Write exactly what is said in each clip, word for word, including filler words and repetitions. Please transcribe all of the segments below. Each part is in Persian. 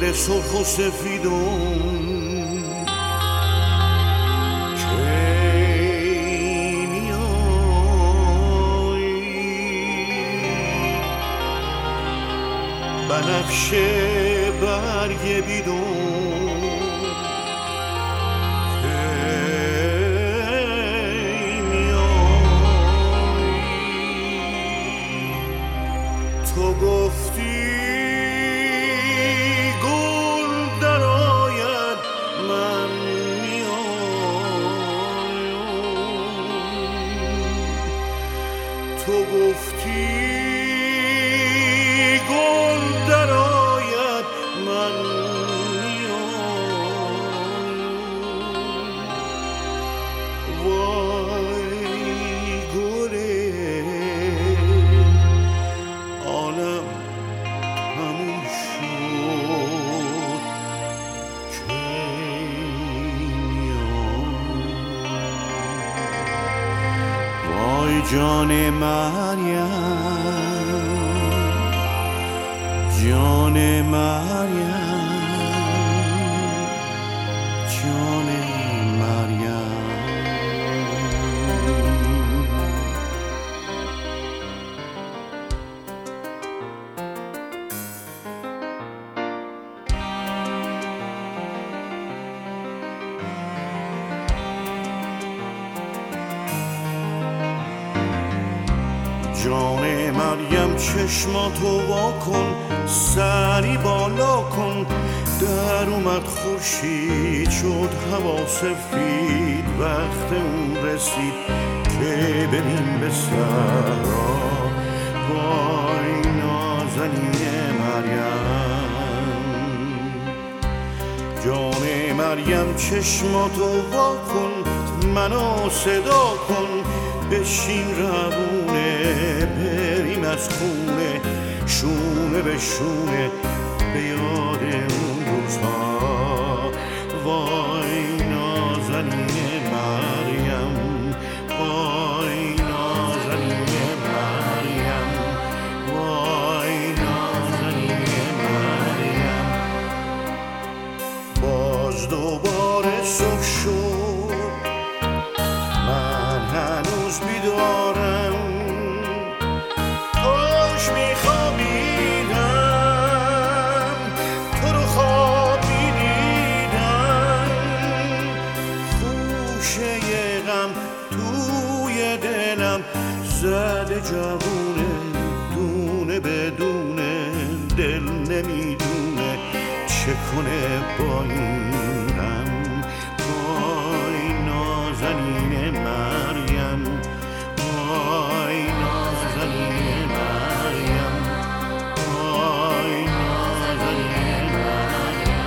گل سرخ و سفیدم بنفشه برگ بیدون که میایی تو گفتی گل در آید من میایم تو گفتی جان مریم جان مریم جان مریم جان مریم چشماتو وا کن سری بالا کن در اومد خورشید شد هوا سفید وقت اون رسید که بریم به صحرا وای نازنین مریم جان مریم چشماتو وا کن منو صدا کن بشین روونه بریم از خونه شونه به شونه به یاد اون روزها وای نازنین مریم وای نازنین مریم وای نازنین مریم باز دوباره صبح شد من هنوز بیدارم کاش میخوابیدم تو رو خواب میدیدم خوشه غم توی دلم زده جوونه دونه بدونه دل نمیدونه چه کنه با این غم وای نازنین مریم وای نازنین مریم وای نازنین مریم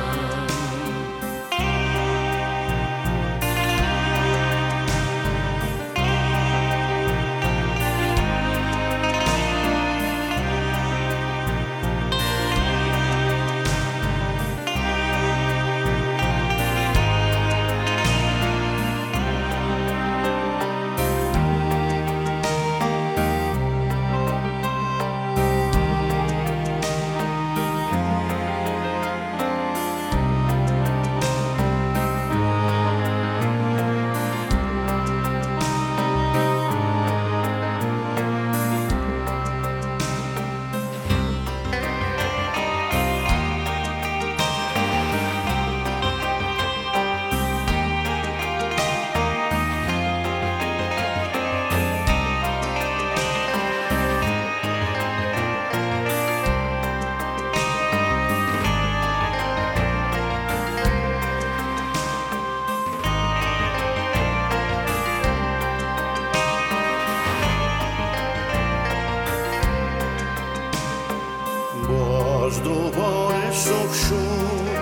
باز دوباره صبح شد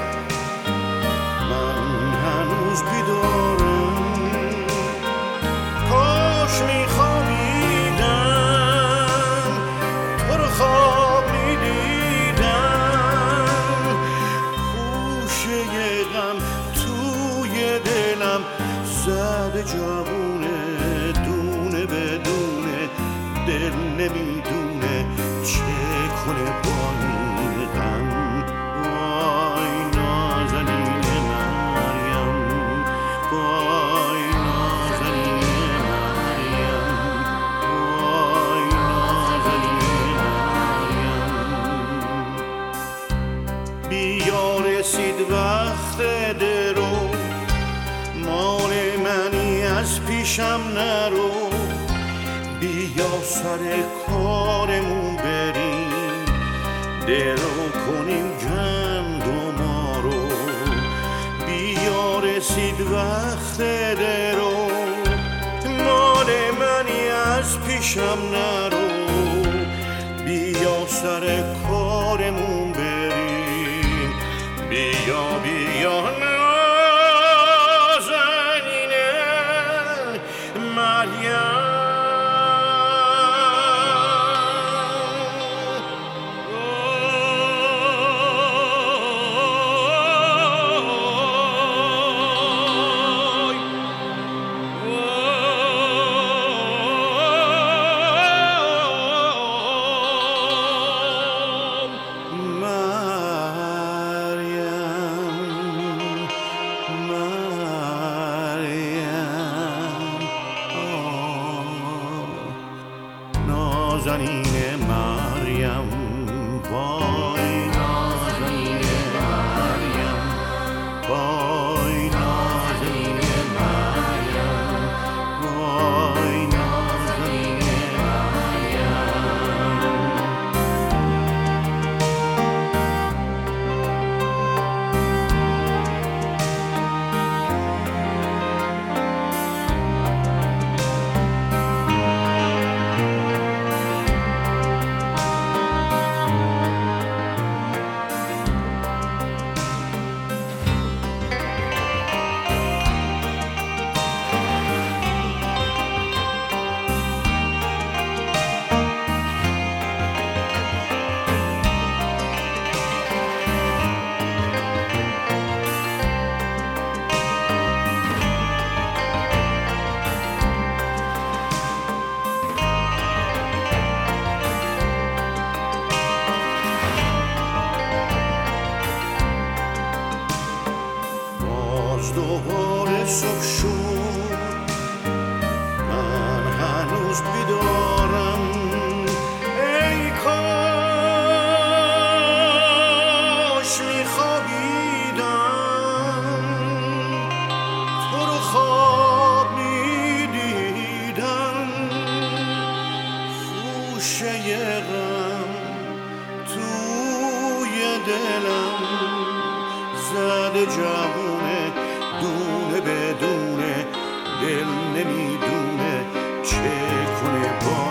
من هنوز بیدارم کاش میخوابیدم تو رو خواب میدیدم خوشه غم توی دلم زده جوونه دونه بدونه دل نمیدونه چه کنه با این غم بیا رسید وقت درو، مال منی از پیشم نرو، بیا سر کارمون بریم، درو کنیم گندما رو. بیا رسید وقت درو، مال منی از پیشم نرو، بیا سر کارمون بریم، بیا بیا نازنینه مریم. نازنین مریم، وای نازنین مریم، وای نازنین مریم، وای نازنین دوباره صبح شد، من هنوز بیدارم، ای کاش میخوابیدم، تو رو خواب میدیدم، خوشه غم توی دلم زده جوونه، دونه بدونه دل نمیدونه چه کنه با